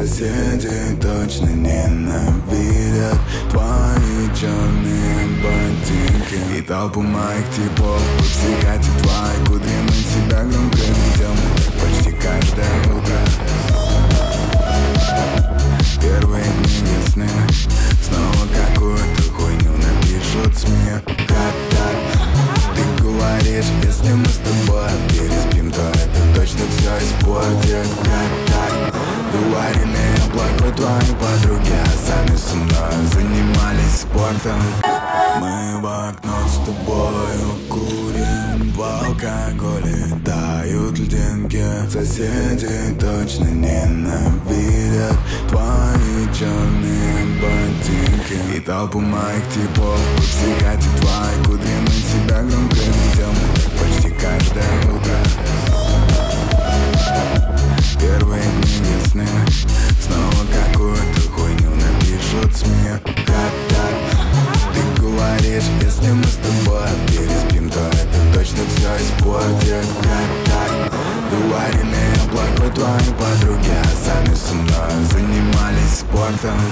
Соседи точно ненавидят твои черные ботинки и толпу моих типов по психоте твоей кудри. Мы тебя громко видим почти каждое утро. Первые дни весны снова какую-то хуйню напишут СМИ. Как так? Ты говоришь, если мы с тобой переспим, то это точно все испортит. Как так? Говорили о плохой твоей подруге, а сами со мной занимались спортом. Мы в окно с тобою курим, в алкоголе тают льдинки. Соседи точно ненавидят твои черные ботинки и толпу моих типов по психоте твоей кудри. Мы тебя громко видим почти каждое утро. Первые дни весны снова какую-то хуйню напишут СМИ. Как так? Ты говоришь, если мы с тобой переспим, то это точно все испортит. Как так? Говорили о плохой твоей подруге, а сами со мной занимались спортом.